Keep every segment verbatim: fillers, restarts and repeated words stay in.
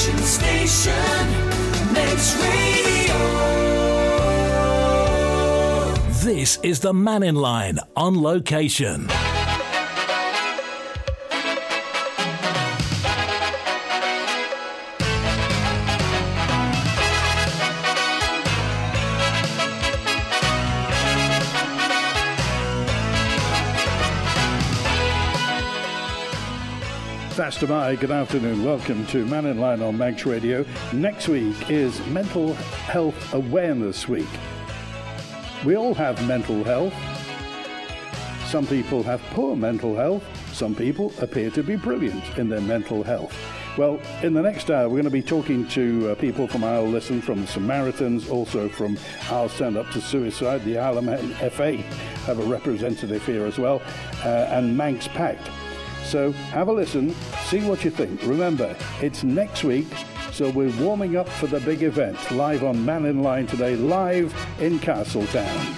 Action Station, Manx Radio. This is the Mannin Line on location. Faster by, good afternoon. Welcome to Mannin Line on Manx Radio. Next week is Mental Health Awareness Week. We all have mental health. Some people have poor mental health. Some people appear to be brilliant in their mental health. Well, in the next hour, we're going to be talking to uh, people from I'll Listen, from the Samaritans, also from I'll Stand Up to Suicide. The Isle of Man F A have a representative here as well, uh, and Manx Pact. So have a listen, see what you think. Remember, it's next week, so we're warming up for the big event. Live on Mannin Line today, live in Castletown.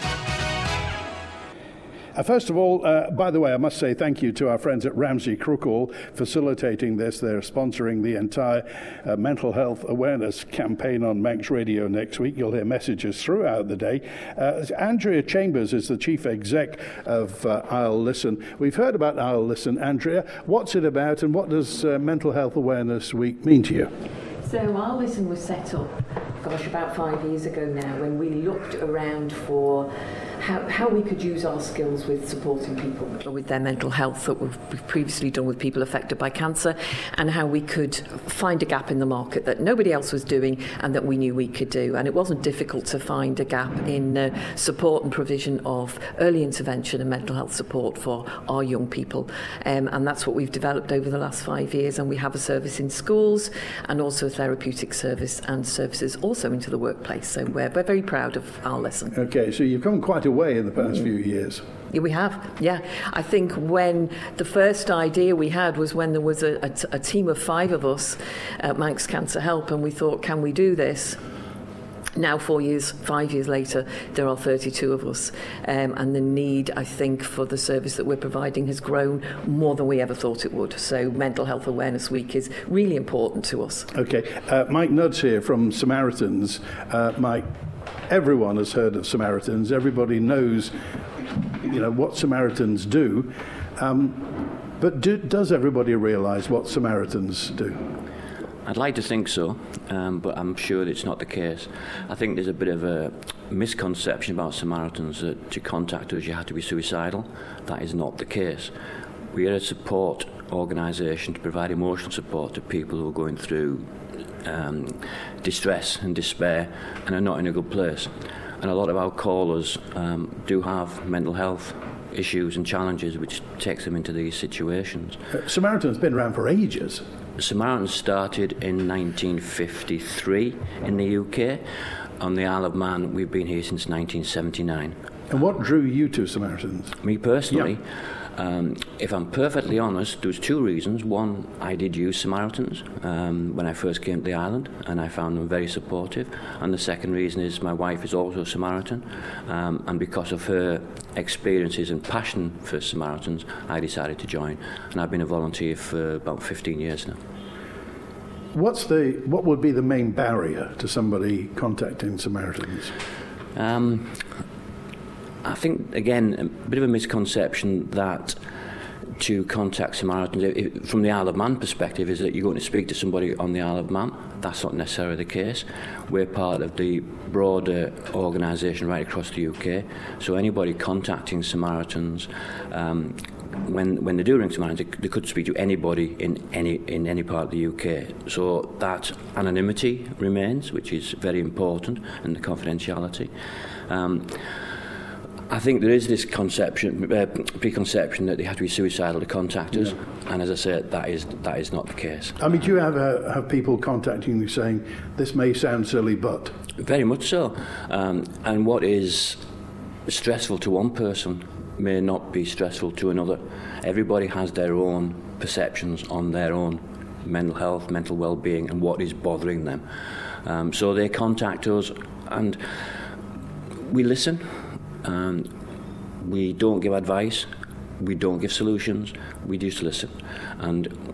Uh, first of all, uh, by the way, I must say thank you to our friends at Ramsey Crookall facilitating this. They're sponsoring the entire uh, mental health awareness campaign on Manx Radio next week. You'll hear messages throughout the day. Uh, Andrea Chambers is the chief exec of uh, I'll Listen. We've heard about I'll Listen. Andrea, what's it about and what does uh, Mental Health Awareness Week mean to you? So I'll Listen was set up, gosh, about five years ago now, when we looked around for how, how we could use our skills with supporting people with their mental health that we've previously done with people affected by cancer, and how we could find a gap in the market that nobody else was doing and that we knew we could do. And it wasn't difficult to find a gap in uh, support and provision of early intervention and mental health support for our young people. Um, and that's what we've developed over the last five years. And we have a service in schools and also a therapeutic service and services also into the workplace. So we're, we're very proud of I'll Listen. Okay, so you've come quite a way in the past mm. few years. Yeah, we have, yeah. I think when the first idea we had was when there was a, a, t- a team of five of us at Manx Cancer Help, and we thought, can we do this? Now, four years, five years later, there are thirty-two of us, um, and the need, I think, for the service that we're providing has grown more than we ever thought it would. So Mental Health Awareness Week is really important to us. Okay. Uh, Mike Nuds here from Samaritans. Uh, Mike, everyone has heard of Samaritans. Everybody knows, you know, what Samaritans do. Um, but do, does everybody realise what Samaritans do? I'd like to think so, um, but I'm sure it's not the case. I think there's a bit of a misconception about Samaritans that to contact us you have to be suicidal. That is not the case. We are a support organisation to provide emotional support to people who are going through um, distress and despair and are not in a good place. And a lot of our callers um, do have mental health issues and challenges which takes them into these situations. Uh, Samaritans been around for ages. Samaritans started in nineteen fifty-three in the U K. On the Isle of Man, we've been here since nineteen seventy-nine. And what drew you to Samaritans? Me personally, yeah. um, if I'm perfectly honest, there was two reasons. One, I did use Samaritans um, when I first came to the island, and I found them very supportive. And the second reason is my wife is also a Samaritan, um, and because of her experiences and passion for Samaritans, I decided to join. And I've been a volunteer for about fifteen years now. What's the what would be the main barrier to somebody contacting Samaritans? Um, I think, again, a bit of a misconception that to contact Samaritans, if, from the Isle of Man perspective, is that you're going to speak to somebody on the Isle of Man. That's not necessarily the case. We're part of the broader organisation right across the U K, so anybody contacting Samaritans, um, when when they do ring Samaritans, they, they could speak to anybody in any in any part of the U K. So that anonymity remains, which is very important, and the confidentiality. Um, I think there is this conception, uh, preconception that they have to be suicidal to contact us, yeah. And as I said, that is that is not the case. I mean, do you have uh, have people contacting you saying, this may sound silly, but... Very much so. Um, and what is stressful to one person may not be stressful to another. Everybody has their own perceptions on their own mental health, mental well-being, and what is bothering them. Um, so they contact us, and we listen. Um, we don't give advice, we don't give solutions, we just listen. And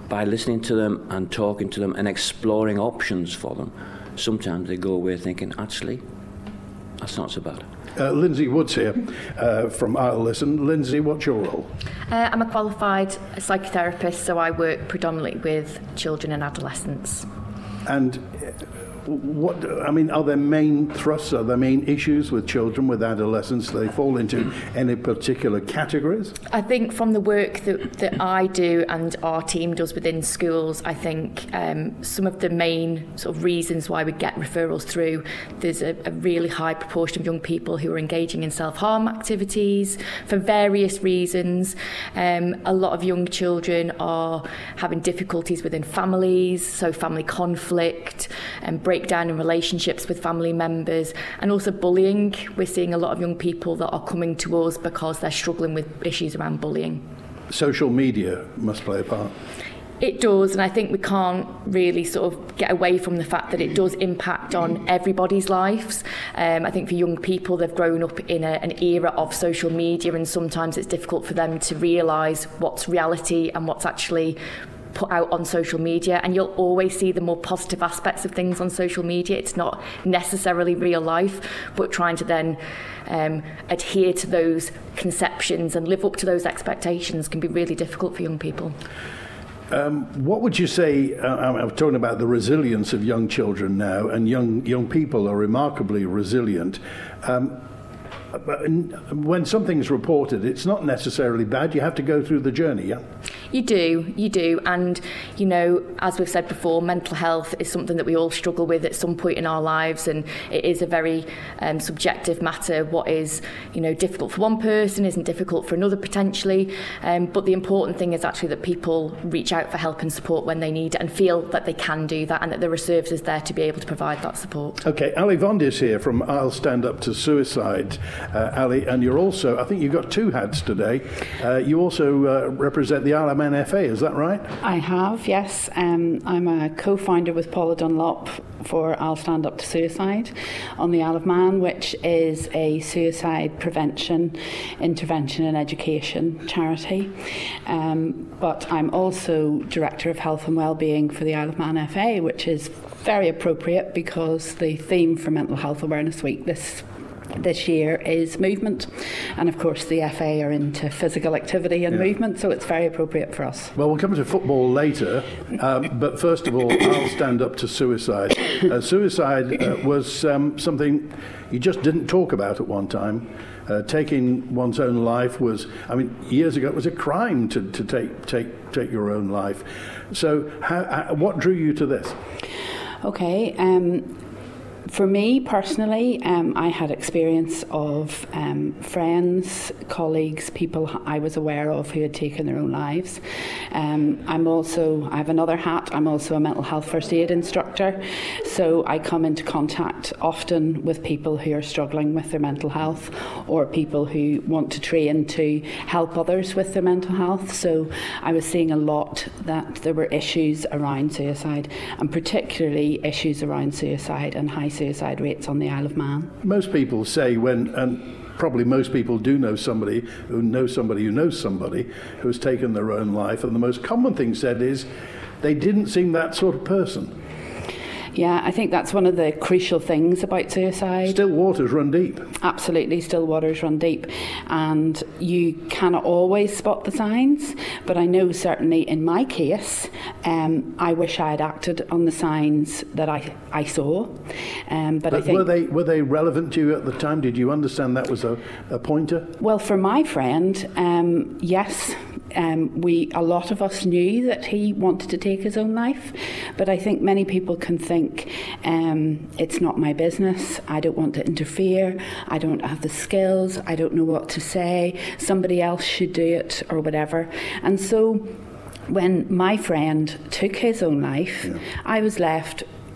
by listening to them and talking to them and exploring options for them, sometimes they go away thinking, actually, that's not so bad. Uh, Lindsay Woods here uh, from I'll Listen. Lindsay, what's your role? Uh, I'm a qualified psychotherapist, so I work predominantly with children and adolescents. And what, I mean, are there main thrusts, are there main issues with children, with adolescents? Do they fall into any particular categories? I think from the work that, that I do and our team does within schools, I think um, some of the main sort of reasons why we get referrals through, there's a, a really high proportion of young people who are engaging in self-harm activities for various reasons. Um, a lot of young children are having difficulties within families, so family conflict and breakdown in relationships with family members, and also bullying. We're seeing a lot of young people that are coming to us because they're struggling with issues around bullying. Social media must play a part. It does, and I think we can't really sort of get away from the fact that it does impact on everybody's lives. Um, I think for young people, they've grown up in a, an era of social media, and sometimes it's difficult for them to realise what's reality and what's actually put out on social media. And you'll always see the more positive aspects of things on social media. It's not necessarily real life, but trying to then um, adhere to those conceptions and live up to those expectations can be really difficult for young people. Um, what would you say, uh, I'm talking about the resilience of young children now, and young young people are remarkably resilient. Um, but when something's reported, it's not necessarily bad. You have to go through the journey, yeah? You do, you do. And, you know, as we've said before, mental health is something that we all struggle with at some point in our lives, and it is a very um, subjective matter. What is, you know, difficult for one person isn't difficult for another potentially. Um, but the important thing is actually that people reach out for help and support when they need it and feel that they can do that, and that there are services there to be able to provide that support. Okay, Ali Vondis here from I'll Stand Up to Suicide. Uh, Ali, and you're also, I think you've got two hats today. Uh, you also uh, represent the Isle of Man F A, is that right? I have, yes. Um, I'm a co-founder with Paula Dunlop for I'll Stand Up to Suicide on the Isle of Man, which is a suicide prevention, intervention and education charity. Um, but I'm also Director of Health and Wellbeing for the Isle of Man F A, which is very appropriate because the theme for Mental Health Awareness Week this this year is movement, and of course the F A are into physical activity and yeah. movement, so it's very appropriate for us. Well, we'll come to football later, um, but first of all, I'll stand up to suicide. Uh, suicide uh, was um, something you just didn't talk about at one time. Uh, taking one's own life was, I mean, years ago it was a crime to, to take take take your own life. So, how, how, what drew you to this? Okay. Um, For me personally, um, I had experience of um, friends, colleagues, people I was aware of who had taken their own lives. Um, I'm also, I have another hat, I'm also a mental health first aid instructor, so I come into contact often with people who are struggling with their mental health, or people who want to train to help others with their mental health. So I was seeing a lot that there were issues around suicide, and particularly issues around suicide and high suicide rates on the Isle of Man. Most people say when, and probably most people do know somebody who knows somebody who knows somebody who has taken their own life, and the most common thing said is they didn't seem that sort of person. Yeah, I think that's one of the crucial things about suicide. Still waters run deep. Absolutely, still waters run deep. And you cannot always spot the signs, but I know certainly in my case, um, I wish I had acted on the signs that I, I saw. Um, but, but I think, were they were they relevant to you at the time? Did you understand that was a, a pointer? Well, for my friend, um, yes. Um, we, a lot of us knew that he wanted to take his own life, but I think many people can think um, it's not my business, I don't want to interfere, I don't have the skills, I don't know what to say, somebody else should do it or whatever. And so when my friend took his own life, yeah. I was left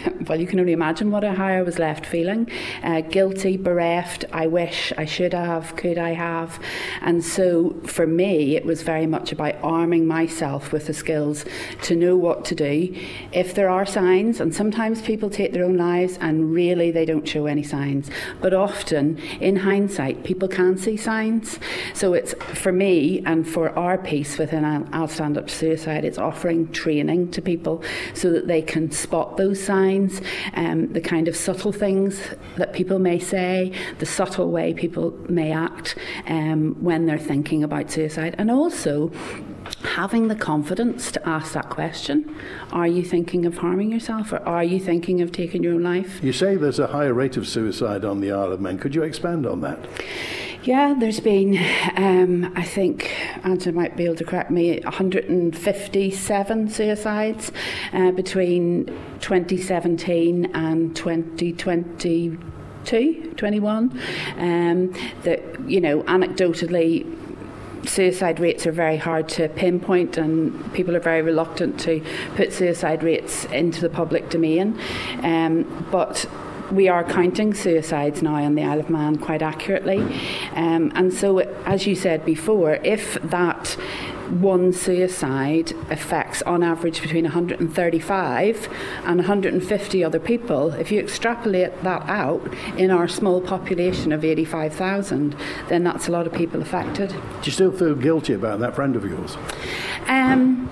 well, you can only imagine what how I was left feeling. Uh, guilty, bereft, I wish, I should have, could I have. And so for me, it was very much about arming myself with the skills to know what to do. If there are signs, and sometimes people take their own lives and really they don't show any signs, but often in hindsight, people can see signs. So it's for me and for our piece within I'll, I'll Stand Up to Suicide, it's offering training to people so that they can spot those signs, um, the kind of subtle things that people may say, the subtle way people may act um, when they're thinking about suicide, and also having the confidence to ask that question. Are you thinking of harming yourself, or are you thinking of taking your own life? You say there's a higher rate of suicide on the Isle of Man. Could you expand on that? Yeah, there's been, um, I think, Angela might be able to correct me, one hundred fifty-seven suicides uh, between twenty seventeen and twenty twenty-two, twenty-one. Um, that, you know, anecdotally, suicide rates are very hard to pinpoint, and people are very reluctant to put suicide rates into the public domain. Um, but we are counting suicides now on the Isle of Man quite accurately. Um, and so, as you said before, if that one suicide affects on average between one hundred thirty-five and one hundred fifty other people, if you extrapolate that out in our small population of eighty-five thousand, then that's a lot of people affected. Do you still feel guilty about that friend of yours? Um,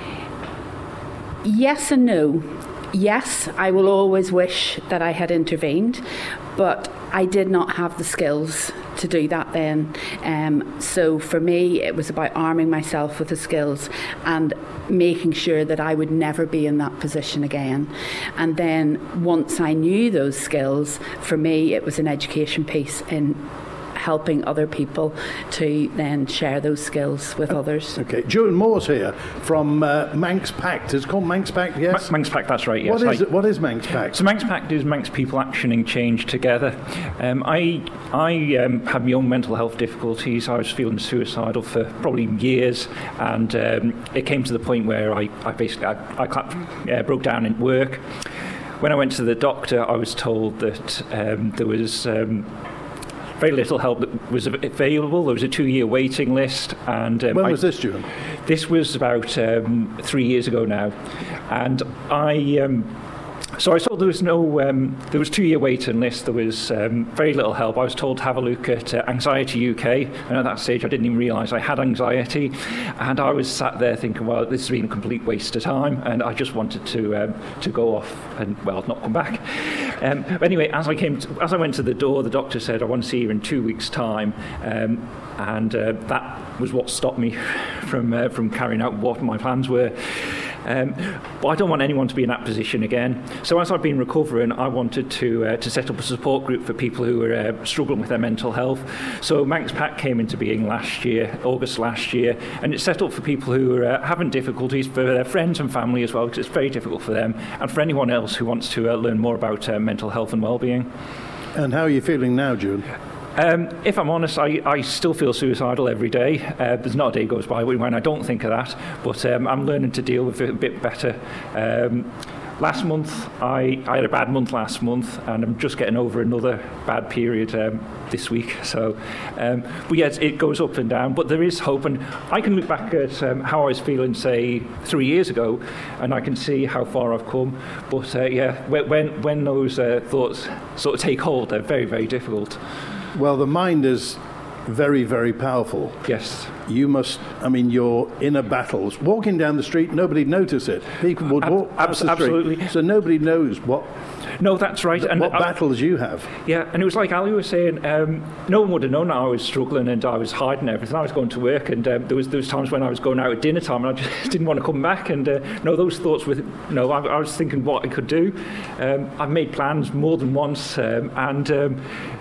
yes and no. Yes, I will always wish that I had intervened, but I did not have the skills to do that then. Um, so for me, it was about arming myself with the skills and making sure that I would never be in that position again. And then once I knew those skills, for me, it was an education piece in helping other people to then share those skills with uh, others. Okay, Joan Moore's here from uh, Manx Pact. It's called Manx Pact, yes? Manx Pact, that's right, yes. What is, I, it, what is Manx Pact? So Manx Pact is Manx people actioning change together. Um, I I um, had my own mental health difficulties. I was feeling suicidal for probably years, and um, it came to the point where I, I basically I, I clapped, uh, broke down in work. When I went to the doctor, I was told that um, there was Um, very little help that was available. There was a two-year waiting list. And um, when I, was this, June? This was about um, three years ago now. And I... Um, So I was told there was no, um, there was two-year waiting list. There was um, very little help. I was told to have a look at uh, Anxiety U K, and at that stage I didn't even realise I had anxiety. And I was sat there thinking, well, this has been a complete waste of time, and I just wanted to um, to go off and, well, not come back. Um, but anyway, as I came, to, as I went to the door, the doctor said, I want to see you in two weeks' time, um, and uh, that was what stopped me from uh, from carrying out what my plans were. Um, but I don't want anyone to be in that position again. So as I've been recovering, I wanted to uh, to set up a support group for people who are uh, struggling with their mental health. So Manx Pact came into being last year, August last year, and it's set up for people who are uh, having difficulties, for their friends and family as well, because it's very difficult for them, and for anyone else who wants to uh, learn more about uh, mental health and well-being. And how are you feeling now, June? Um, if I'm honest, I, I still feel suicidal every day. Uh, there's not a day goes by when I don't think of that, but um, I'm learning to deal with it a bit better. Um, last month, I, I had a bad month last month, and I'm just getting over another bad period um, this week. So, um, but yes, it goes up and down, but there is hope, and I can look back at um, how I was feeling, say, three years ago, and I can see how far I've come. But uh, yeah, when when those uh, thoughts sort of take hold, they're very, very difficult. Well, the mind is very, very powerful. Yes. You must, I mean, your inner battles. Walking down the street, nobody'd notice it. People would walk Ab- up the street. absolutely. So nobody knows what No, that's right. th- And what I, battles you have. Yeah, and it was like Ali was saying, um, no one would have known that I was struggling and I was hiding everything. I was going to work, and um, there was there was times when I was going out at dinner time and I just didn't want to come back. And uh, no, those thoughts with no, I, I was thinking what I could do. Um, I've made plans more than once, um, and um,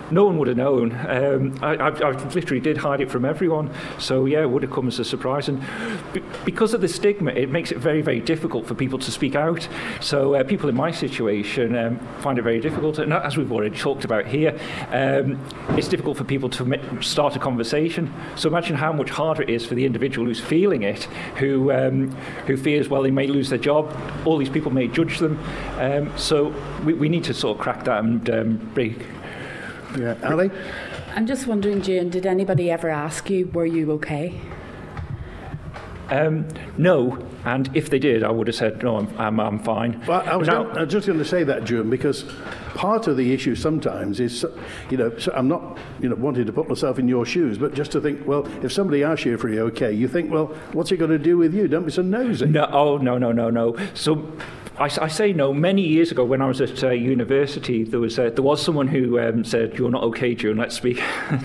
no one would have known. Um, I, I, I literally did hide it from everyone. So yeah, it would have come as a surprise. And b- because of the stigma, it makes it very, very difficult for people to speak out. So uh, people in my situation um, find it very difficult. And as we've already talked about here, um, it's difficult for people to ma- start a conversation. So imagine how much harder it is for the individual who's feeling it, who um, who fears, well, they may lose their job. All these people may judge them. Um, so we, we need to sort of crack that and um, break. Yeah, Ali? I'm just wondering, Jane, did anybody ever ask you, were you okay? Um, no, and if they did, I would have said, no, I'm, I'm, I'm fine. Well, I was, now, going, I was just going to say that, June, because part of the issue sometimes is, you know, so I'm not, you know, wanting to put myself in your shoes, but just to think, well, if somebody asks you if you're okay, you think, well, what's it going to do with you? Don't be so nosy. No, oh, no, no, no, no. So I, I say no. Many years ago, when I was at uh, university, there was uh, there was someone who um, said, "You're not okay, June. Let's speak."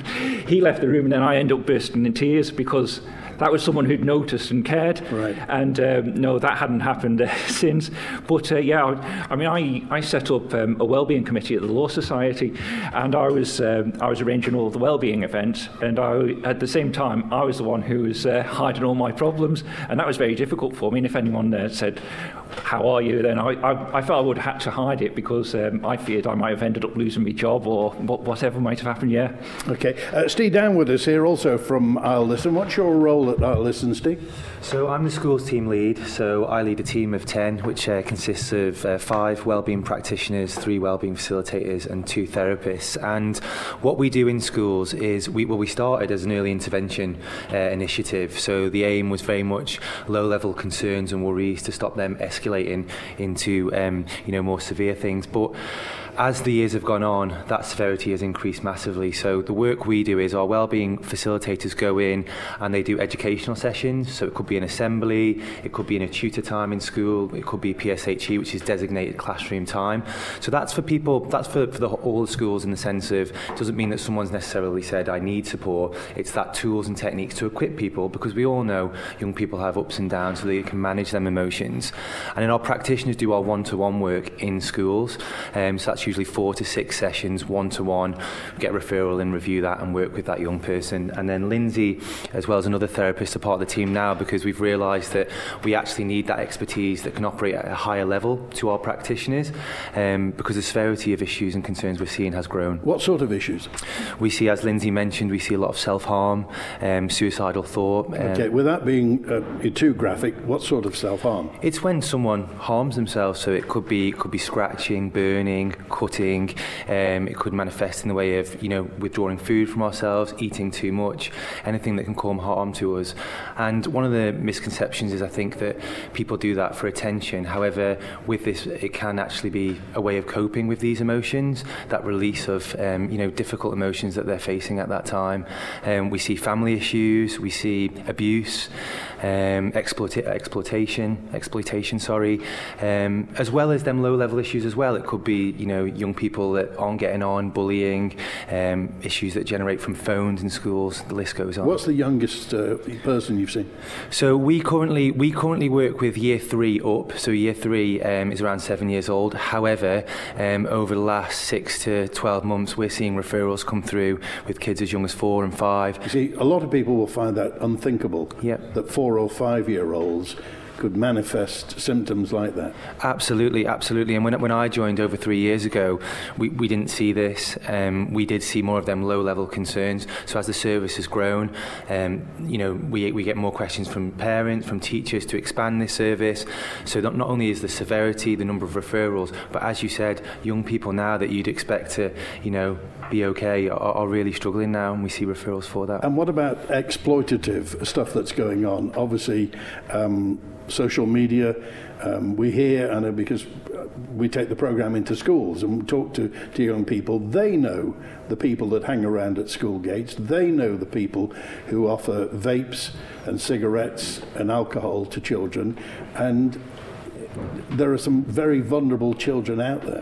He left the room, and then I ended up bursting in tears because that was someone who'd noticed and cared. Right. And um, no, that hadn't happened uh, since. But uh, yeah, I, I mean, I, I set up um, a wellbeing committee at the Law Society, and I was um, I was arranging all the wellbeing events, and I, at the same time, I was the one who was uh, hiding all my problems, and that was very difficult for me. And if anyone uh, said, "How are you?" then I, I, I felt I would have had to hide it because um, I feared I might have ended up losing my job or whatever might have happened. Yeah. Okay, uh, Steve Down with us here, also from I'll Listen. What's your role at I'll Listen, Steve? So I'm the schools team lead. So I lead a team of ten, which uh, consists of uh, five wellbeing practitioners, three wellbeing facilitators, and two therapists. And what we do in schools is we well we started as an early intervention uh, initiative. So the aim was very much low-level concerns and worries to stop them escalating into um, you know more severe things. But as the years have gone on, that severity has increased massively. So the work we do is our wellbeing facilitators go in and they do educational sessions. So it could be an assembly, it could be in a tutor time in school, it could be P S H E, which is designated classroom time. So that's for people, that's for, for the, all the schools in the sense of, it doesn't mean that someone's necessarily said, I need support. It's that tools and techniques to equip people, because we all know young people have ups and downs so they can manage them emotions. And then our practitioners do our one-to-one work in schools. Um, so that's usually four to six sessions, one-to-one, get referral and review that and work with that young person. And then Lindsay, as well as another therapist, are part of the team now because we've realised that we actually need that expertise that can operate at a higher level to our practitioners, um, because the severity of issues and concerns we're seeing has grown. What sort of issues? We see, as Lindsay mentioned, we see a lot of self-harm, um, suicidal thought. Um, Okay, without being uh, too graphic, what sort of self-harm? It's when someone harms themselves, so it could be it could be scratching, burning, cutting. Um, it could manifest in the way of, you know, withdrawing food from ourselves, eating too much, anything that can cause harm to us. And one of the misconceptions is, I think, that people do that for attention. However, with this, it can actually be a way of coping with these emotions, that release of, um, you know, difficult emotions that they're facing at that time. Um, we see family issues, we see abuse, um, exploita- exploitation, exploitation, sorry, um, as well as them low-level issues as well. It could be, you know, young people that aren't getting on, bullying, um, issues that generate from phones in schools. The list goes on. What's the youngest uh, person you've seen? So we currently we currently work with year three up. So year three um, is around seven years old. However, um, over the last six to twelve months, we're seeing referrals come through with kids as young as four and five. You see, a lot of people will find that unthinkable. Yep. That four or five-year-olds could manifest symptoms like that. Absolutely, absolutely. And when when I joined over three years ago, we, we didn't see this. Um, we did see more of them low-level concerns. So as the service has grown, um, you know, we we get more questions from parents, from teachers to expand this service. So not, not only is the severity, the number of referrals, but as you said, young people now that you'd expect to, you know, be okay are, are really struggling now, and we see referrals for that. And what about exploitative stuff that's going on? Obviously, um, social media, um, we hear, I know because we take the programme into schools and talk to, to young people, they know the people that hang around at school gates, they know the people who offer vapes and cigarettes and alcohol to children, and there are some very vulnerable children out there.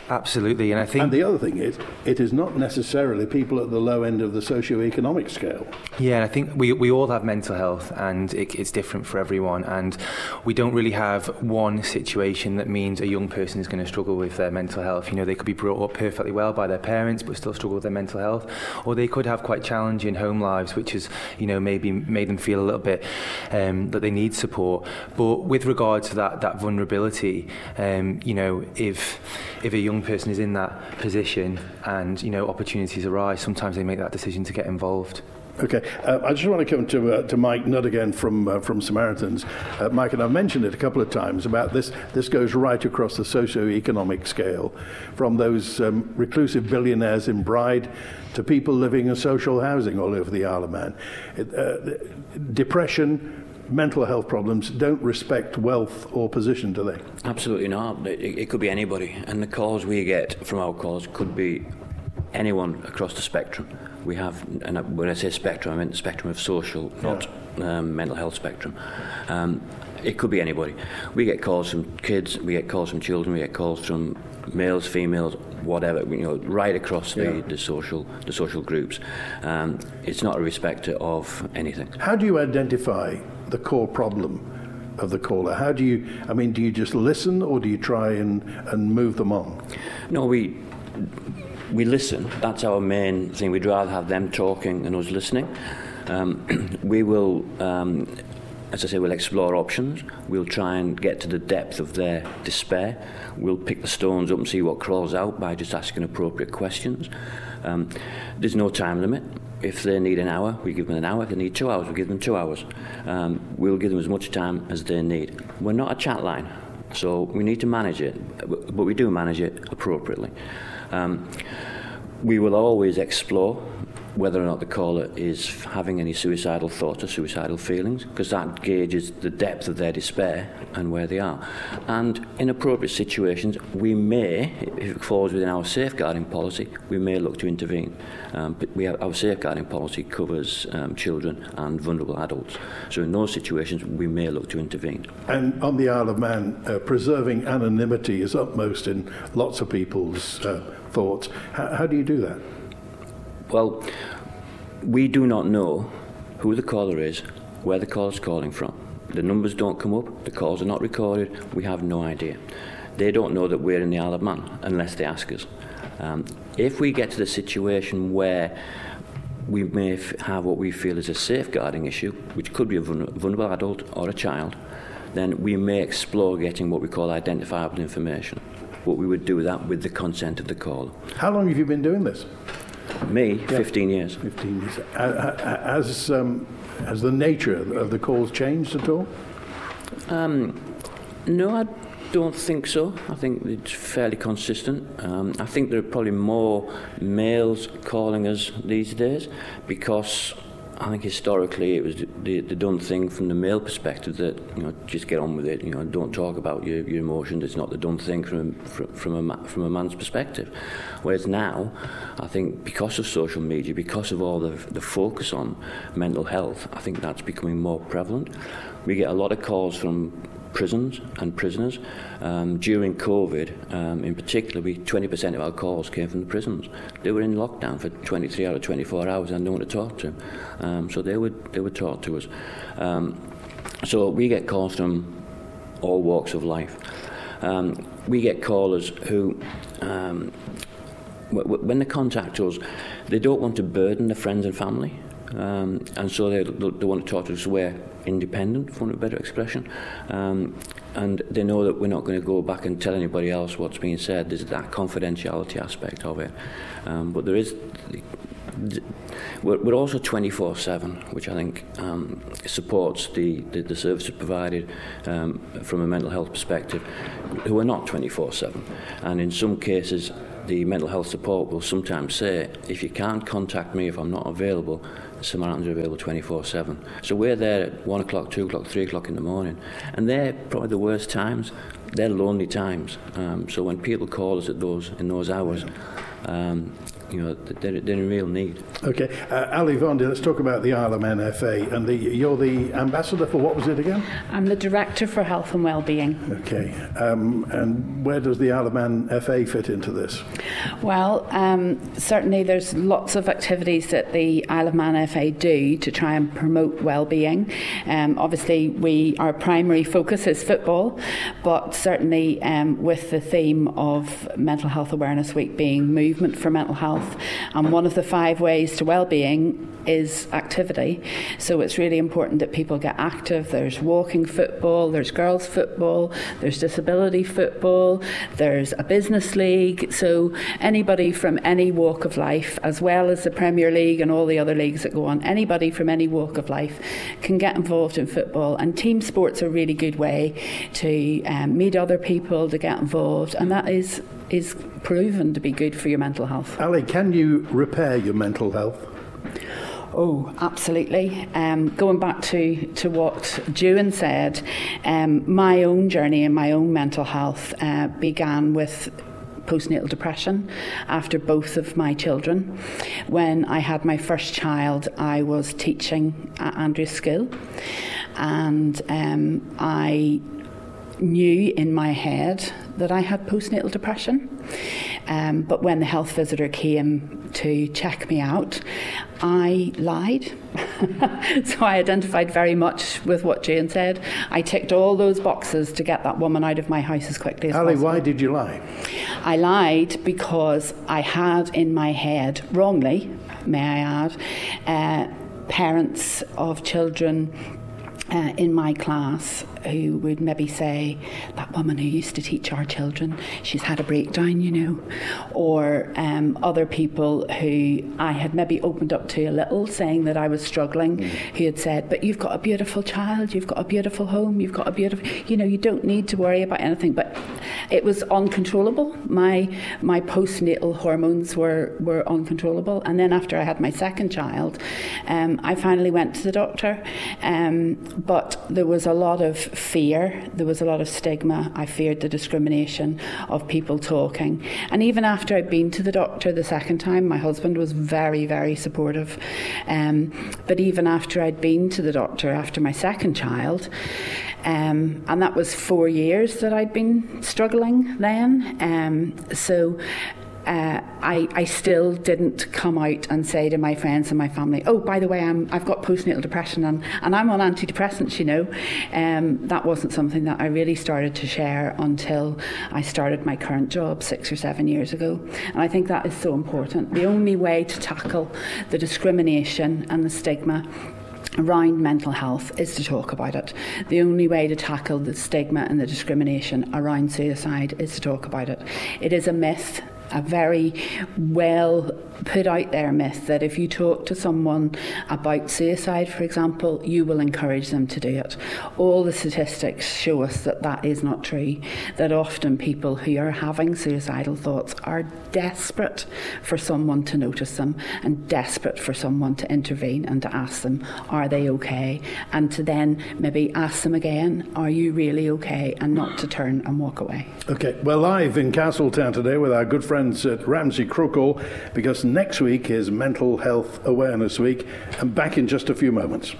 Absolutely, and I think... And the other thing is, it is not necessarily people at the low end of the socio-economic scale. Yeah, and I think we, we all have mental health, and it, it's different for everyone, and we don't really have one situation that means a young person is going to struggle with their mental health. You know, they could be brought up perfectly well by their parents, but still struggle with their mental health, or they could have quite challenging home lives, which has, you know, maybe made them feel a little bit um, that they need support. But with regard to that, that vulnerability, um, you know, if if a young person is in that position and, you know, opportunities arise, sometimes they make that decision to get involved. Okay, uh, I just want to come to uh, to Mike Nutt again from uh, from Samaritans. Uh, Mike, and I've mentioned it a couple of times about this. This goes right across the socio-economic scale, from those um, reclusive billionaires in Bride to people living in social housing all over the Isle of Man. It, uh, depression, mental health problems don't respect wealth or position, do they? Absolutely not. It, it could be anybody, and the calls we get from our calls could be anyone across the spectrum. We have, and when I say spectrum, I mean the spectrum of social, not yeah. um, mental health spectrum. Um, it could be anybody. We get calls from kids, we get calls from children, we get calls from males, females, whatever. You know, right across the, yeah. the social, the social groups. Um, it's not a respecter of anything. How do you identify the core problem of the caller? How do you? I mean, do you just listen, or do you try and and move them on? No, we. We listen. That's our main thing. We'd rather have them talking than us listening. Um, we will, um, as I say, we'll explore options. We'll try and get to the depth of their despair. We'll pick the stones up and see what crawls out by just asking appropriate questions. Um, there's no time limit. If they need an hour, we give them an hour. If they need two hours, we give them two hours. Um, we'll give them as much time as they need. We're not a chat line, so we need to manage it, but we do manage it appropriately. Um, we will always explore whether or not the caller is having any suicidal thoughts or suicidal feelings, because that gauges the depth of their despair and where they are. And in appropriate situations, we may, if it falls within our safeguarding policy, we may look to intervene. Um, but we have, our safeguarding policy covers um, children and vulnerable adults. So in those situations, we may look to intervene. And on the Isle of Man, uh, preserving anonymity is upmost in lots of people's uh, thoughts. How, how do you do that? Well, we do not know who the caller is, where the caller is calling from. The numbers don't come up, the calls are not recorded, we have no idea. They don't know that we're in the Isle of Man unless they ask us. Um, if we get to the situation where we may f- have what we feel is a safeguarding issue, which could be a vulner- vulnerable adult or a child, then we may explore getting what we call identifiable information. But we would do that with the consent of the caller. How long have you been doing this? Me, yeah. fifteen years. fifteen years. Has, um, has the nature of the calls changed at all? Um, no, I don't think so. I think it's fairly consistent. Um, I think there are probably more males calling us these days because I think historically it was the, the, the done thing from the male perspective that, you know, just get on with it, you know, don't talk about your, your emotions. It's not the done thing from, from, from, a, from a man's perspective. Whereas now, I think because of social media, because of all the, the focus on mental health, I think that's becoming more prevalent. We get a lot of calls from prisons and prisoners. Um, during COVID, um, in particular, we twenty percent of our calls came from the prisons. They were in lockdown for twenty-three out of twenty-four hours and no one to talk to. Um, so they would they would talk to us. Um, so we get calls from all walks of life. Um, we get callers who, um, w- w- when they contact us, they don't want to burden their friends and family. Um, and so they, they want to talk to us. We're independent, for want of a better expression, um, and they know that we're not going to go back and tell anybody else what's being said. There's that confidentiality aspect of it, um, but there is. We're, we're also twenty-four seven, which I think um, supports the, the, the services provided um, from a mental health perspective, who are not twenty-four seven, and in some cases the mental health support will sometimes say, if you can't contact me if I'm not available, Samaritans are available twenty-four seven. So we're there at one o'clock, two o'clock, three o'clock in the morning, and they're probably the worst times. They're lonely times. Um, so when people call us at those in those hours, um, you know, they're, they're in real need. Okay, uh, Ali Vondi, let's talk about the Isle of Man F A. And the, you're the ambassador for, what was it again? I'm the Director for Health and Wellbeing. Okay, um, and where does the Isle of Man F A fit into this? Well, um, certainly there's lots of activities that the Isle of Man F A do to try and promote wellbeing. Um, obviously, we our primary focus is football, but certainly um, with the theme of Mental Health Awareness Week being movement for mental health, and one of the five ways to wellbeing is activity. So it's really important that people get active. There's walking football, there's girls football, there's disability football, there's a business league. So anybody from any walk of life, as well as the Premier League and all the other leagues that go on, anybody from any walk of life can get involved in football. And team sports are a really good way to um, meet other people, to get involved, and that is is proven to be good for your mental health. Ali, can you repair your mental health? Oh, absolutely. Um, going back to, to what Juan said, um, my own journey and my own mental health uh, began with postnatal depression after both of my children. When I had my first child, I was teaching at Andrews School, and um, I knew in my head that I had postnatal depression. Um, but when the health visitor came to check me out, I lied. So I identified very much with what Jane said. I ticked all those boxes to get that woman out of my house as quickly as Ali, possible. why did you lie? I lied because I had in my head, wrongly, may I add, uh, parents of children Uh, in my class who would maybe say, that woman who used to teach our children, she's had a breakdown, you know. Or um, other people who I had maybe opened up to a little, saying that I was struggling, mm. who had said, but you've got a beautiful child, you've got a beautiful home, you've got a beautiful, you know, you don't need to worry about anything. But it was uncontrollable. My my postnatal hormones were, were uncontrollable. And then after I had my second child, um, I finally went to the doctor. Um, But there was a lot of fear, there was a lot of stigma. I feared the discrimination of people talking. And even after I'd been to the doctor the second time, my husband was very, very supportive. Um, but even after I'd been to the doctor after my second child, um, and that was four years that I'd been struggling then. Um, so Uh, I, I still didn't come out and say to my friends and my family, oh, by the way, I'm, I've got postnatal depression and, and I'm on antidepressants, you know. Um, that wasn't something that I really started to share until I started my current job six or seven years ago. And I think that is so important. The only way to tackle the discrimination and the stigma around mental health is to talk about it. The only way to tackle the stigma and the discrimination around suicide is to talk about it. It is a myth, a very well put out there myth, that if you talk to someone about suicide, for example, you will encourage them to do it. All the statistics show us that that is not true, that often people who are having suicidal thoughts are desperate for someone to notice them and desperate for someone to intervene and to ask them, are they okay? And to then maybe ask them again, are you really okay? And not to turn and walk away. Okay, we're live in Castletown today with our good friends at Ramsey Crookall, because next week is Mental Health Awareness Week, and back in just a few moments.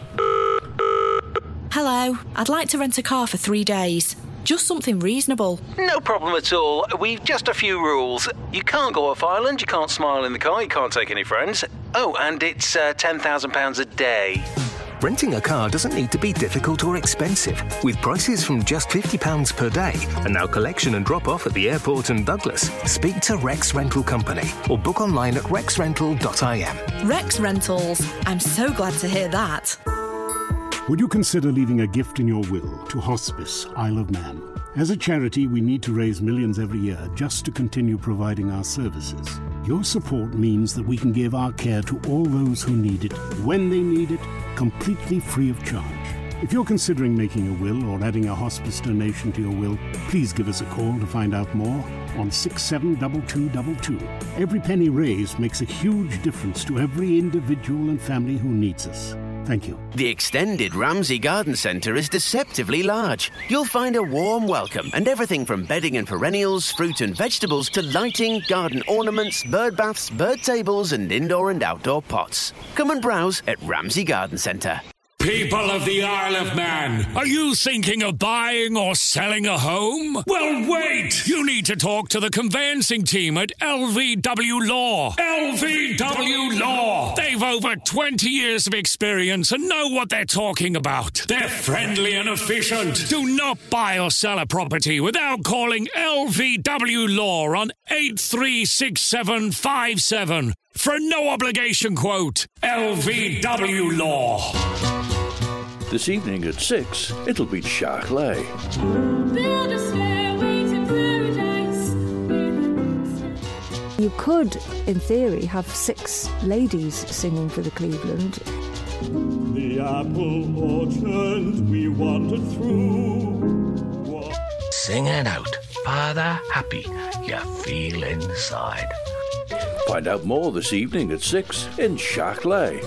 Hello, I'd like to rent a car for three days. Just something reasonable. No problem at all. We've just a few rules. You can't go off island, you can't smile in the car, you can't take any friends. Oh, and it's uh, ten thousand pounds a day. Renting a car doesn't need to be difficult or expensive. With prices from just fifty pounds per day, and now collection and drop-off at the airport and Douglas, speak to Rex Rental Company or book online at rex rental dot i m. Rex Rentals. I'm so glad to hear that. Would you consider leaving a gift in your will to Hospice Isle of Man? As a charity, we need to raise millions every year just to continue providing our services. Your support means that we can give our care to all those who need it, when they need it, completely free of charge. If you're considering making a will or adding a hospice donation to your will, please give us a call to find out more on six seven two two two two. Every penny raised makes a huge difference to every individual and family who needs us. Thank you. The extended Ramsey Garden Centre is deceptively large. You'll find a warm welcome and everything from bedding and perennials, fruit and vegetables to lighting, garden ornaments, bird baths, bird tables and indoor and outdoor pots. Come and browse at Ramsey Garden Centre. People of the Isle of Man, are you thinking of buying or selling a home? Well, wait! You need to talk to the conveyancing team at L V W Law. L V W Law! They've over twenty years of experience and know what they're talking about. They're friendly and efficient. Do not buy or sell a property without calling L V W Law on eight three six seven five seven for a no-obligation quote. L V W Law. This evening at six, it'll be Shark Lay. Build a stairway to paradise. You could, in theory, have six ladies singing for the Cleveland. The apple orchard we wandered through. Sing it out, Father Happy, you feel inside. Find out more this evening at six in Shark Lay.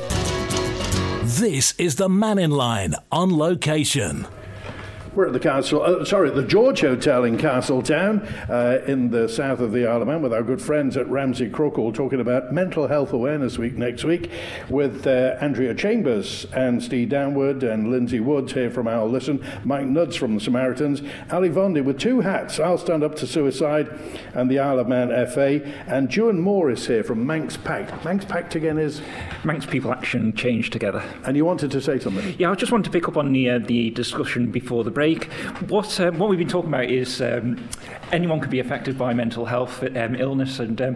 This is the Mannin Line on location. We're at the Castle, uh, sorry, the George Hotel in Castletown, uh, in the south of the Isle of Man, with our good friends at Ramsey Crookall, talking about Mental Health Awareness Week next week, with uh, Andrea Chambers and Steve Downward and Lindsay Woods here from Our Listen, Mike Nuds from the Samaritans, Ali Vondi with two hats, I'll Stand Up to Suicide and the Isle of Man F A, and Juan Morris here from Manx Pact. Manx Pact again is? Manx People Action Change Together. And you wanted to say something? Yeah, I just wanted to pick up on the, uh, the discussion before the break. What um, what we've been talking about is um, anyone can be affected by mental health um, illness, and um,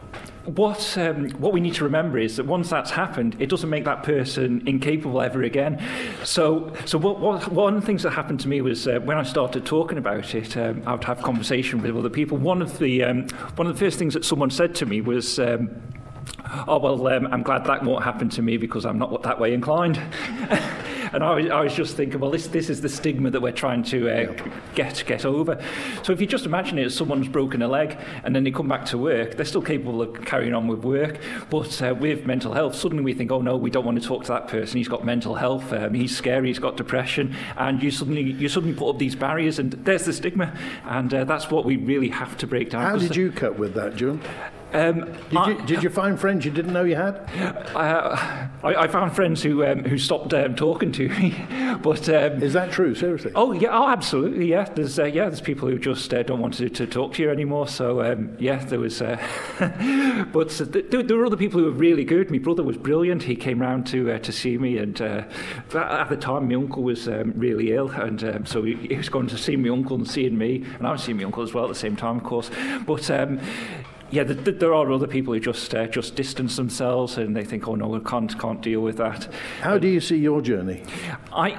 what um, what we need to remember is that once that's happened, it doesn't make that person incapable ever again. So so what, what one of the things that happened to me was uh, when I started talking about it, um, I would have conversation with other people. One of the um, one of the first things that someone said to me was, Um, oh, well, um, I'm glad that won't happen to me because I'm not that way inclined. And I was, I was just thinking, well, this this is the stigma that we're trying to uh, get get over. So if you just imagine it as someone's broken a leg and then they come back to work, they're still capable of carrying on with work. But uh, with mental health, suddenly we think, oh no, we don't want to talk to that person. He's got mental health. Um, he's scary. He's got depression. And you suddenly you suddenly put up these barriers, and there's the stigma. And uh, that's what we really have to break down. How did you cope with that, June? Um, did, I, you, did you find friends you didn't know you had? Uh, I, I found friends who um, who stopped um, talking to me. But um, is that true? Seriously? Oh yeah, oh absolutely. Yeah, there's uh, yeah, there's people who just uh, don't want to, to talk to you anymore. So um, yeah, there was. Uh, but th- there were other people who were really good. My brother was brilliant. He came round to uh, to see me, and uh, at the time my uncle was um, really ill, and um, so he, he was going to see my uncle and seeing me, and I was seeing my uncle as well at the same time, of course. But um, yeah, the, the, there are other people who just uh, just distance themselves, and they think, oh no, we can't can't deal with that. How do you see your journey? I.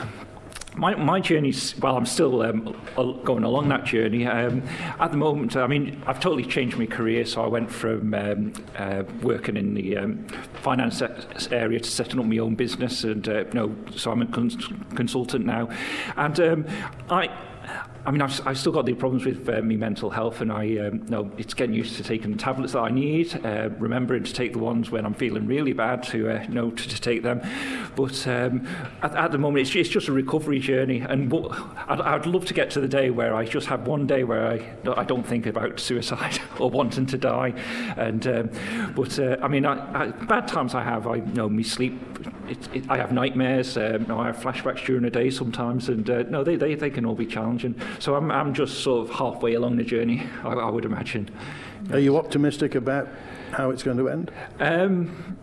My my journey's, well, I'm still um, going along that journey. Um, at the moment, I mean, I've totally changed my career. So I went from um, uh, working in the um, finance area to setting up my own business, and uh, you know, so I'm a cons- consultant now, and um, I. I mean, I've, I've still got the problems with uh, my mental health, and I um, know it's getting used to taking the tablets that I need, uh, remembering to take the ones when I'm feeling really bad to uh, know to, to take them. But um, at, at the moment, it's, it's just a recovery journey, and what, I'd, I'd love to get to the day where I just have one day where I I don't think about suicide or wanting to die. And um, but uh, I mean, I, I, bad times I have, I you know me sleep. It, it, I have nightmares. Um, you know, I have flashbacks during the day sometimes, and uh, no, they, they they can all be challenging. So I'm I'm just sort of halfway along the journey, I, I would imagine. Are you optimistic about how it's going to end? Um,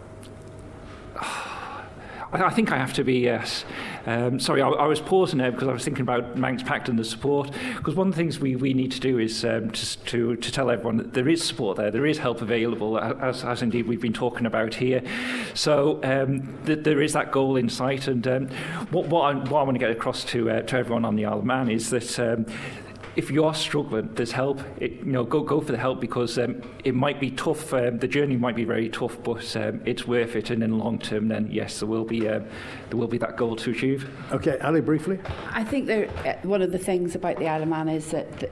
I think I have to be, yes. Um, sorry, I, I was pausing there because I was thinking about Manx Pact and the support. Because one of the things we, we need to do is um, just to, to tell everyone that there is support there, there is help available, as, as indeed we've been talking about here. So um, th- there is that goal in sight. And um, what, what, I, what I want to get across to, uh, to everyone on the Isle of Man is that um, if you are struggling, there's help. It, you know, go go for the help, because um, it might be tough. Um, the journey might be very tough, but um, it's worth it. And in the long term, then yes, there will be um, there will be that goal to achieve. Okay, Ali, briefly. I think there, uh, one of the things about the Isle of Man is that the,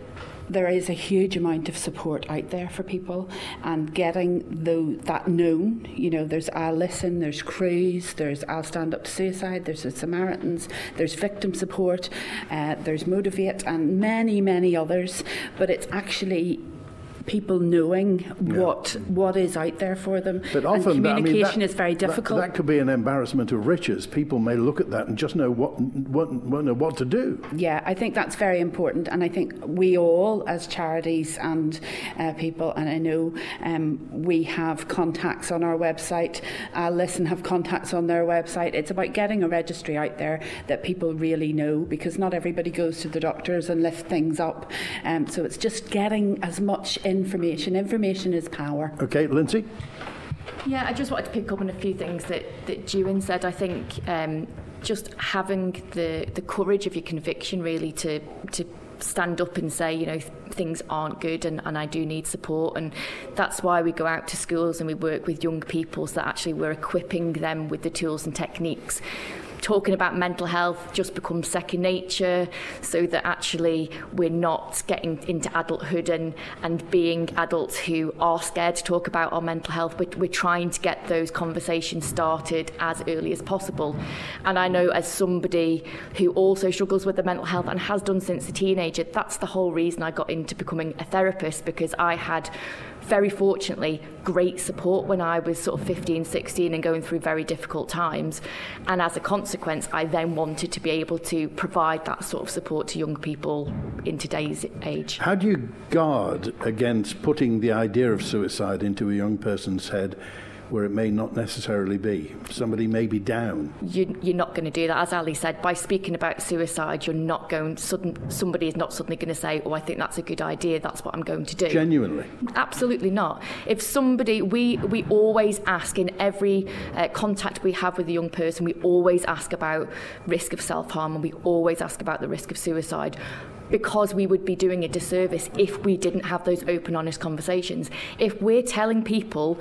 there is a huge amount of support out there for people, and getting the, that known. You know, there's I'll Listen, there's Cruise, there's I'll Stand Up to Suicide, there's the Samaritans, there's Victim Support, uh, there's Motivate, and many, many others. But it's actually people knowing yeah. what what is out there for them. But often and communication that, I mean, that, is very difficult. That, that could be an embarrassment of riches. People may look at that and just know what what know what to do. Yeah, I think that's very important, and I think we all, as charities and uh, people, and I know um, we have contacts on our website. I'll Listen have contacts on their website. It's about getting a registry out there that people really know, because not everybody goes to the doctors and lift things up. Um, so it's just getting as much information. Information is power. Okay, Lindsay? Yeah, I just wanted to pick up on a few things that, that Jewin said. I think um, just having the, the courage of your conviction, really, to to stand up and say, you know, th- things aren't good and, and I do need support. And that's why we go out to schools and we work with young people, so that actually we're equipping them with the tools and techniques. Talking about mental health just becomes second nature, so that actually we're not getting into adulthood and, and being adults who are scared to talk about our mental health. But we're trying to get those conversations started as early as possible. And I know, as somebody who also struggles with the mental health and has done since a teenager, that's the whole reason I got into becoming a therapist, because I had, very fortunately, great support when I was sort of fifteen, sixteen and going through very difficult times. And as a consequence, I then wanted to be able to provide that sort of support to young people in today's age. How do you guard against putting the idea of suicide into a young person's head where it may not necessarily be? Somebody may be down. You, you're not going to do that. As Ali said, by speaking about suicide, you're not going, sudden, somebody is not suddenly going to say, oh, I think that's a good idea, that's what I'm going to do. Genuinely? Absolutely not. If somebody, we, we always ask in every uh, contact we have with a young person, we always ask about risk of self-harm, and we always ask about the risk of suicide, because we would be doing a disservice if we didn't have those open, honest conversations. If we're telling people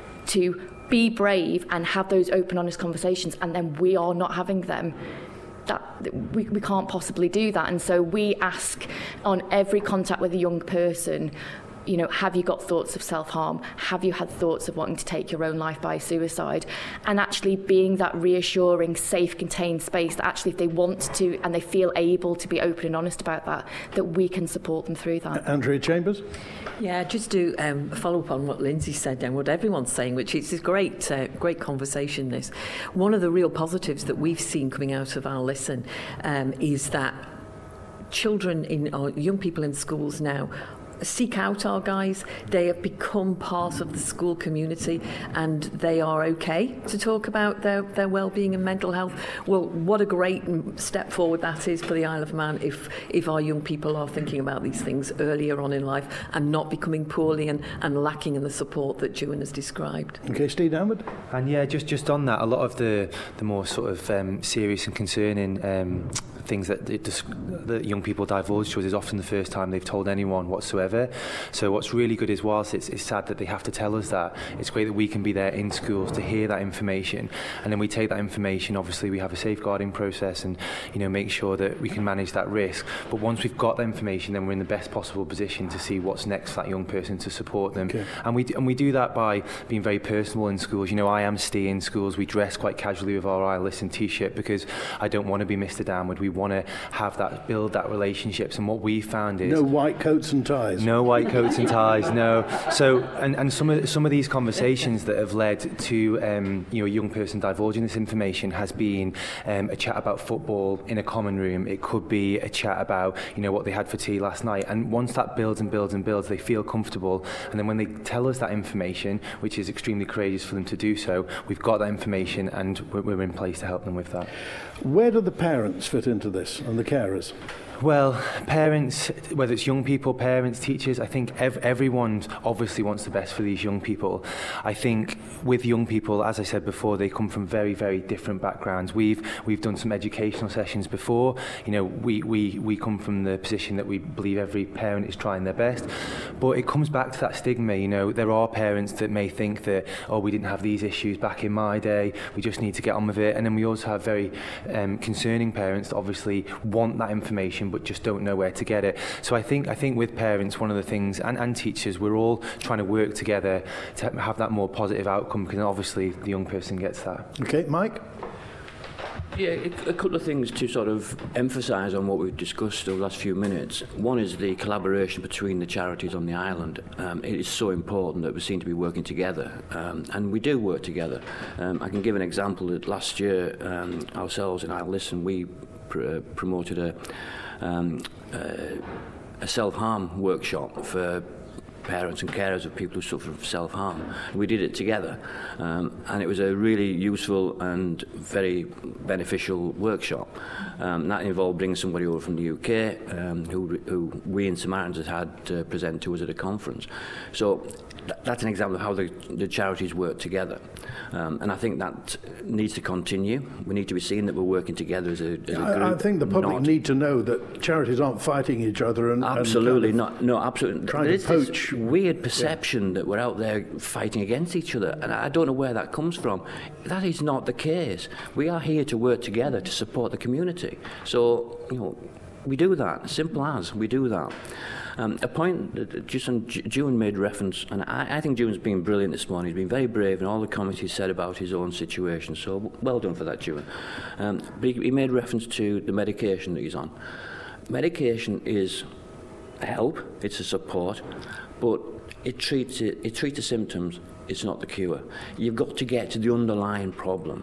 to be brave and have those open, honest conversations, and then we are not having them, that we, we can't possibly do that. And so we ask on every contact with a young person, you know, have you got thoughts of self-harm? Have you had thoughts of wanting to take your own life by suicide? And actually being that reassuring, safe, contained space that actually if they want to and they feel able to be open and honest about that, that we can support them through that. Andrea Chambers? Yeah, just to um, follow up on what Lindsay said and what everyone's saying, which is a great, uh, great conversation, this. One of the real positives that we've seen coming out of I'll Listen um, is that children in, or young people in schools now seek out our guys. They have become part of the school community, and they are okay to talk about their, their well-being and mental health. Well, what a great step forward that is for the Isle of Man if if our young people are thinking about these things earlier on in life and not becoming poorly and, and lacking in the support that Jewin has described. Okay, Steve Downward. And yeah, just just on that, a lot of the the more sort of um, serious and concerning um, things that the, the young people divulge to us is often the first time they've told anyone whatsoever. So what's really good is, whilst it's, it's sad that they have to tell us that, it's great that we can be there in schools to hear that information, and then we take that information. Obviously we have a safeguarding process and, you know, make sure that we can manage that risk. But once we've got that information, then we're in the best possible position to see what's next for that young person, to support them. Okay. And we and we do that by being very personal in schools. You know, I am Steve in schools. We dress quite casually with our I'll Listen t-shirt because I don't want to be Mister Downward. We want to have that, build that relationships. And what we found is no white coats and ties. No white coats and ties. No. So and, and some of some of these conversations that have led to um, you know, a young person divulging this information has been um, a chat about football in a common room. It could be a chat about, you know, what they had for tea last night. And once that builds and builds and builds, they feel comfortable. And then when they tell us that information, which is extremely courageous for them to do so, we've got that information and we're, we're in place to help them with that. Where do the parents fit into this, and the carers? Well, parents, whether it's young people, parents, teachers, I think ev- everyone obviously wants the best for these young people. I think with young people, as I said before, they come from very, very different backgrounds. We've we've done some educational sessions before. You know, we, we, we come from the position that we believe every parent is trying their best. But it comes back to that stigma, you know, there are parents that may think that, oh, we didn't have these issues back in my day, we just need to get on with it. And then we also have very um, concerning parents that obviously want that information but just don't know where to get it. So I think I think with parents, one of the things, and, and teachers, we're all trying to work together to have that more positive outcome, because obviously the young person gets that. Okay, Mike? Yeah, a couple of things to sort of emphasise on what we've discussed over the last few minutes. One is the collaboration between the charities on the island. Um, it is so important that we seem to be working together, um, and we do work together. Um, I can give an example that last year, um, ourselves in I'll Listen, we pr- uh, promoted a, um, uh, a self-harm workshop for parents and carers of people who suffer from self-harm. We did it together, um, and it was a really useful and very beneficial workshop. Um, that involved bringing somebody over from the U K um, who, who we in Samaritans had uh, present to us at a conference. So th- that's an example of how the, the charities work together. Um, and I think that needs to continue. We need to be seeing that we're working together as a, as a group. I, I think the public not, need to know that charities aren't fighting each other and absolutely and kind of not. No, absolutely. trying There to is this poach. weird perception yeah. that we're out there fighting against each other, and I don't know where that comes from. That is not the case. We are here to work together to support the community. So, you know, we do that. Simple as we do that. Um, a point that just on June made reference, and I, I think June's been brilliant this morning. He's been very brave in all the comments he said about his own situation. So well done for that, June. Um, but he, he made reference to the medication that he's on. Medication is a help. It's a support, but it treats it. It treats the symptoms. It's not the cure. You've got to get to the underlying problem,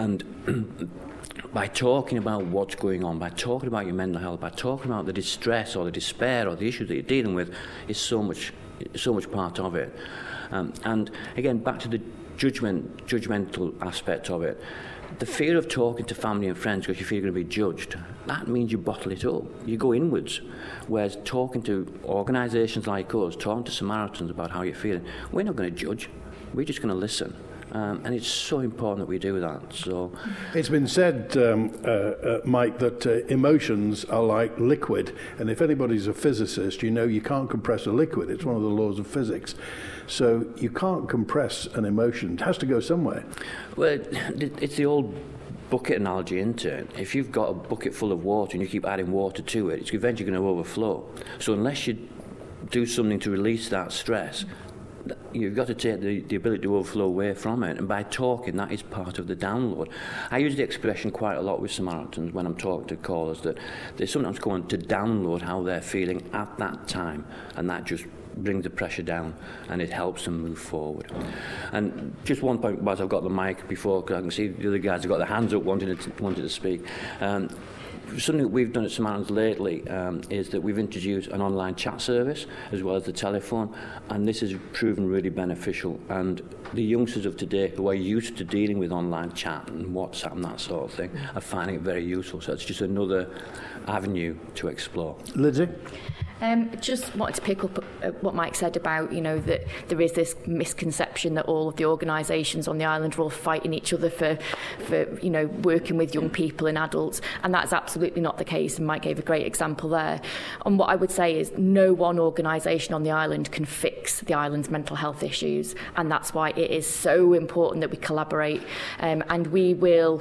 and by talking about what's going on, by talking about your mental health, by talking about the distress or the despair or the issues that you're dealing with, is so much, so much part of it. Um, and again, back to the judgment, judgmental aspect of it. The fear of talking to family and friends because you feel you're going to be judged, that means you bottle it up. You go inwards. Whereas talking to organisations like us, talking to Samaritans about how you're feeling, we're not going to judge. We're just going to listen. Um, and it's so important that we do that. So, it's been said, um, uh, uh, Mike, that uh, emotions are like liquid, and if anybody's a physicist, you know you can't compress a liquid. It's one of the laws of physics. So you can't compress an emotion. It has to go somewhere. Well, it's the old bucket analogy, isn't it? If you've got a bucket full of water and you keep adding water to it, it's eventually going to overflow. So unless you do something to release that stress, you've got to take the, the ability to overflow away from it, and by talking, that is part of the download. I use the expression quite a lot with Samaritans when I'm talking to callers, that they sometimes go on to download how they're feeling at that time, and that just brings the pressure down and it helps them move forward. And just one point, whilst I've got the mic before, because I can see the other guys have got their hands up wanting to, wanting to speak. Um, Something that we've done at Samaritans lately um, is that we've introduced an online chat service as well as the telephone, and this has proven really beneficial. And the youngsters of today who are used to dealing with online chat and WhatsApp and that sort of thing are finding it very useful. So it's just another avenue to explore. Lydia? Um, just wanted to pick up uh, what Mike said about, you know, that there is this misconception that all of the organisations on the island are all fighting each other for, for, you know, working with young people and adults, and that's absolutely not the case, and Mike gave a great example there. And what I would say is no one organisation on the island can fix the island's mental health issues, and that's why it is so important that we collaborate, um, and we will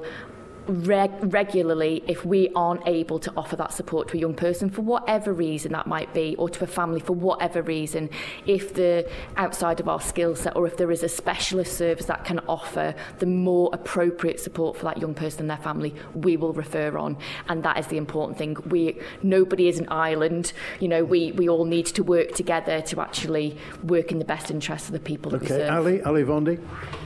Reg- regularly, if we aren't able to offer that support to a young person for whatever reason that might be, or to a family for whatever reason, if the outside of our skill set, or if there is a specialist service that can offer the more appropriate support for that young person and their family, we will refer on. And that is the important thing. We nobody is an island. You know, we, we all need to work together to actually work in the best interest of the people that okay, we serve. Ali, Ali Vondi.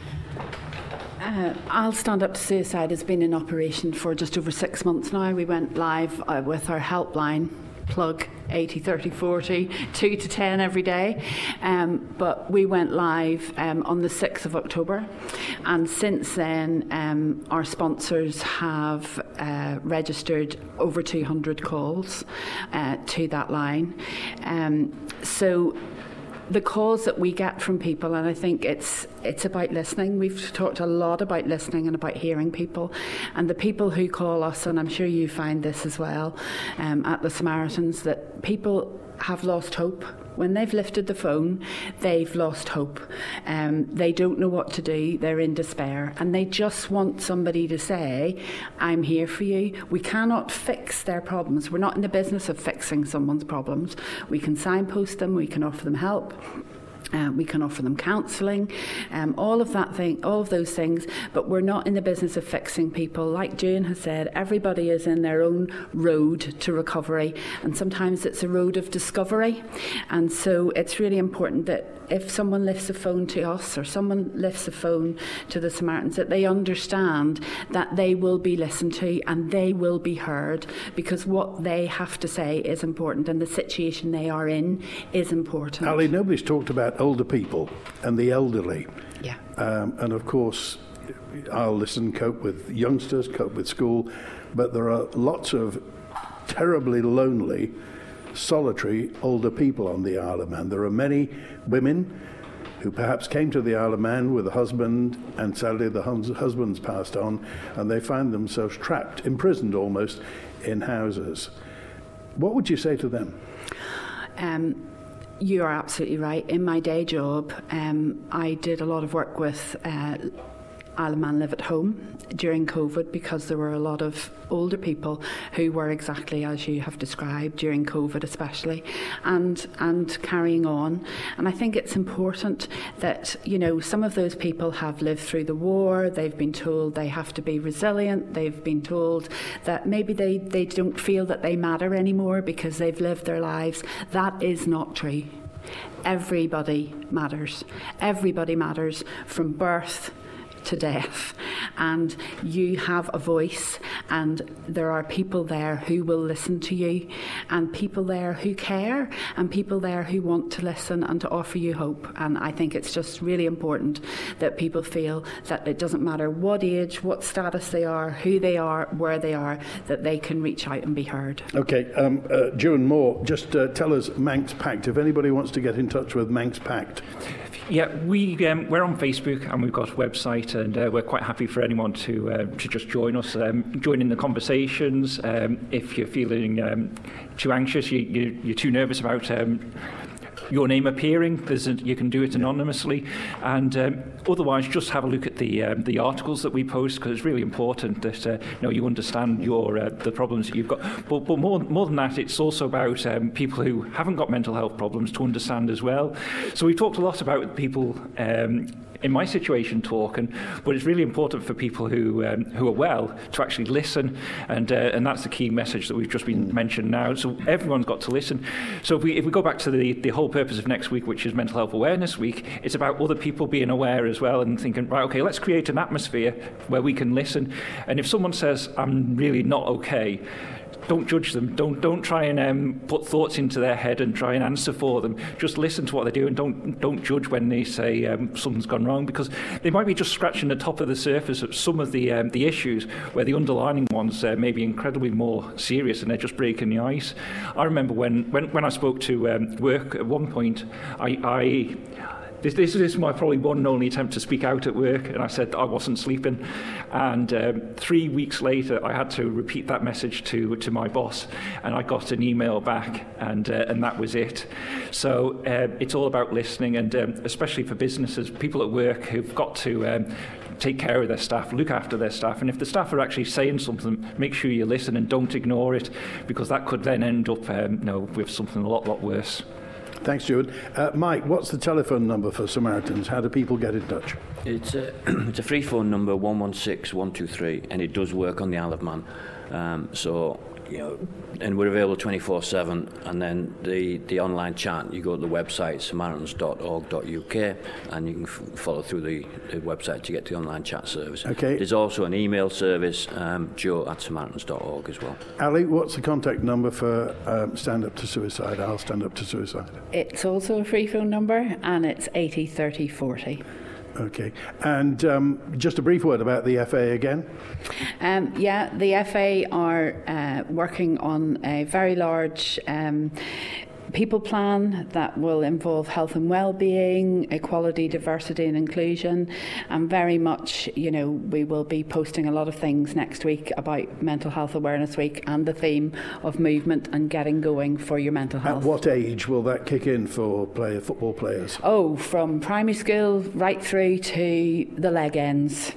Uh, I'll Stand Up to Suicide has been in operation for just over six months now. We went live uh, with our helpline, plug eighty thirty forty, two to ten every day. Um, but we went live um, on the sixth of October. And since then, um, our sponsors have uh, registered over two hundred calls uh, to that line. Um, so the calls that we get from people, and I think it's it's about listening. We've talked a lot about listening and about hearing people, and the people who call us, and I'm sure you find this as well um, at the Samaritans, that people have lost hope. When they've lifted the phone, they've lost hope. Um, they don't know what to do. They're in despair. And they just want somebody to say, I'm here for you. We cannot fix their problems. We're not in the business of fixing someone's problems. We can signpost them. We can offer them help. Um, we can offer them counselling, um, all of that thing, all of those things, but we're not in the business of fixing people. Like June has said, everybody is in their own road to recovery, and sometimes it's a road of discovery. And so it's really important that if someone lifts a phone to us or someone lifts a phone to the Samaritans, that they understand that they will be listened to and they will be heard, because what they have to say is important and the situation they are in is important. Ali, nobody's talked about older people and the elderly. Yeah. Um, and of course, I'll listen, cope with youngsters, cope with school, but there are lots of terribly lonely, solitary older people on the Isle of Man. There are many women who perhaps came to the Isle of Man with a husband, and sadly the hus- husband's passed on, and they find themselves trapped, imprisoned almost, in houses. What would you say to them? Um, you are absolutely right. In my day job, um, I did a lot of work with uh, Isle of Man Live at Home during COVID, because there were a lot of older people who were exactly as you have described during COVID especially, and and carrying on. And I think it's important that, you know, some of those people have lived through the war, they've been told they have to be resilient, they've been told that maybe they, they don't feel that they matter anymore because they've lived their lives. That is not true. Everybody matters. Everybody matters from birth to death, and you have a voice, and there are people there who will listen to you, and people there who care, and people there who want to listen and to offer you hope. And I think it's just really important that people feel that it doesn't matter what age, what status they are, who they are, where they are, that they can reach out and be heard. Okay, um, uh, June Moore, just uh, tell us Manx Pact, if anybody wants to get in touch with Manx Pact. Yeah, we, um, we're on Facebook and we've got a website, and uh, we're quite happy for anyone to uh, to just join us, um, join in the conversations. Um, if you're feeling um, too anxious, you, you, you're too nervous about um, your name appearing, there's a, you can do it anonymously. And um, otherwise, just have a look at the um, the articles that we post, because it's really important that uh, you know, you understand your uh, the problems that you've got. But, but more, more than that, it's also about um, people who haven't got mental health problems to understand as well. So we've talked a lot about people um, in my situation talking, but it's really important for people who um, who are well to actually listen, and uh, and that's the key message that we've just been mentioned now. So everyone's got to listen. So if we if we go back to the the whole purpose of next week, which is Mental Health Awareness Week, it's about other people being aware as well, and thinking, right, okay, let's create an atmosphere where we can listen. And if someone says, I'm really not okay, don't judge them. Don't don't try and um, put thoughts into their head and try and answer for them. Just listen to what they do, and don't don't judge when they say um, something's gone wrong, because they might be just scratching the top of the surface of some of the um, the issues, where the underlying ones uh, may be incredibly more serious, and they're just breaking the ice. I remember when when, when I spoke to um, work at one point, I. I This, this is my probably one and only attempt to speak out at work, and I said I wasn't sleeping. And um, three weeks later, I had to repeat that message to to my boss, and I got an email back, and uh, and that was it. So uh, it's all about listening, and um, especially for businesses, people at work who've got to um, take care of their staff, look after their staff, and if the staff are actually saying something, make sure you listen and don't ignore it, because that could then end up um, you know, with something a lot, lot worse. Thanks, Stuart. Uh, Mike, what's the telephone number for Samaritans? How do people get in touch? It's a, it's a free phone number, one one six, one two three, and it does work on the Isle of Man. Um, so, you know, and we're available twenty-four seven, and then the, the online chat, you go to the website, samaritans dot org dot U K, and you can f- follow through the, the website to get to the online chat service. Okay. There's also an email service, um, joe at samaritans dot org as well. Ali, what's the contact number for um, Stand Up to Suicide? I'll Stand Up to Suicide. It's also a free phone number, and it's eighty thirty forty. Okay. And um, just a brief word about the F A again. Um, yeah, the F A are uh, working on a very large um, people plan that will involve health and well-being, equality, diversity and inclusion, and very much, you know, we will be posting a lot of things next week about Mental Health Awareness Week and the theme of movement and getting going for your mental health. At what age will that kick in for player football players? Oh, from primary school right through to the leg ends.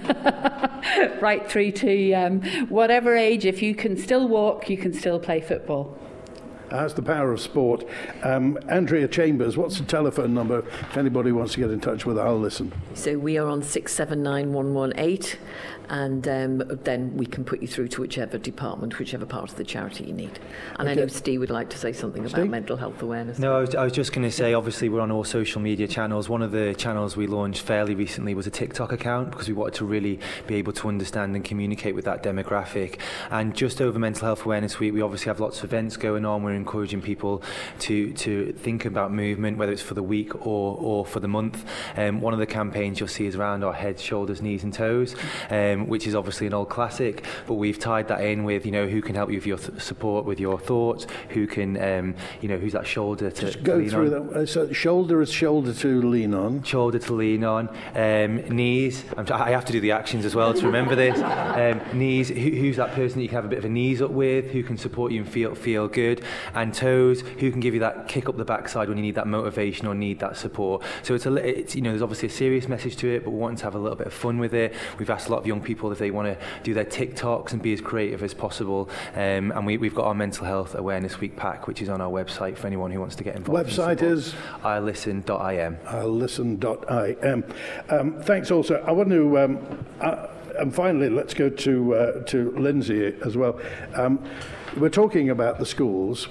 Right through to um, whatever age, if you can still walk, you can still play football. That's the power of sport. Um, Andrea Chambers, what's the telephone number if anybody wants to get in touch with I'll Listen? So we are on six seven nine one one eight, and um, then we can put you through to whichever department, whichever part of the charity you need. And okay. I know Steve would like to say something about Steve? mental health awareness. No, I was, I was just going to say, obviously we're on all social media channels. One of the channels we launched fairly recently was a TikTok account, because we wanted to really be able to understand and communicate with that demographic. And just over Mental Health Awareness Week, we obviously have lots of events going on. We're encouraging people to to think about movement, whether it's for the week or, or for the month. Um, one of the campaigns you'll see is around our heads, shoulders, knees and toes, um, which is obviously an old classic, but we've tied that in with, you know, who can help you with your th- support, with your thoughts, who can, um, you know, who's that shoulder to, Just go to lean through on. that. So shoulder is shoulder to lean on. Shoulder to lean on. Um, knees. I'm, I have to do the actions as well to remember this. Um, knees. Who, who's that person that you can have a bit of a knees up with? Who can support you and feel feel good? And toes. Who can give you that kick up the backside when you need that motivation or need that support? So it's a, it's, you know, there's obviously a serious message to it, but we want to have a little bit of fun with it. We've asked a lot of young people if they want to do their TikToks and be as creative as possible. Um, and we, we've got our Mental Health Awareness Week pack, which is on our website for anyone who wants to get involved. Website is I listen dot I M. I listen dot I M. Um, thanks also. I want to, um, uh, and finally, let's go to uh, to Lindsay as well. Um, we're talking about the schools.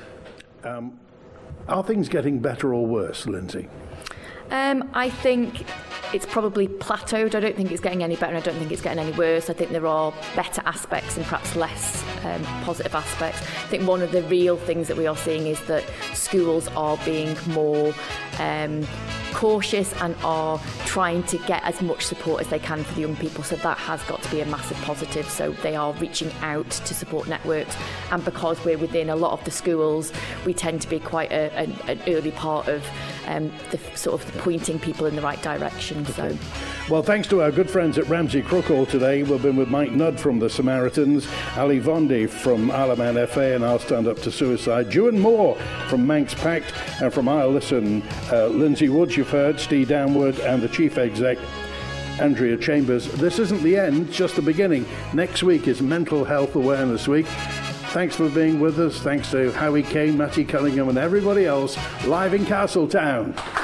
Um, are things getting better or worse, Lindsay? Um, I think it's probably plateaued. I don't think it's getting any better. I don't think it's getting any worse. I think there are better aspects and perhaps less um, positive aspects. I think one of the real things that we are seeing is that schools are being more um, cautious and are trying to get as much support as they can for the young people. So that has got to be a massive positive. So they are reaching out to support networks. And because we're within a lot of the schools, we tend to be quite a, an, an early part of um, the sort of pointing people in the right direction. So, well, thanks to our good friends at Ramsey Crookall today. We've been with Mike Nudd from the Samaritans, Ali Vondi from Isle of Man F A and I'll Stand Up to Suicide, Ewan Moore from Manx Pact, and from I'll Listen, uh, Lindsay Woods, you've heard, Steve Downward, and the Chief Exec, Andrea Chambers. This isn't the end, just the beginning. Next week is Mental Health Awareness Week. Thanks for being with us. Thanks to Howie Kane, Matty Cunningham, and everybody else live in Castletown.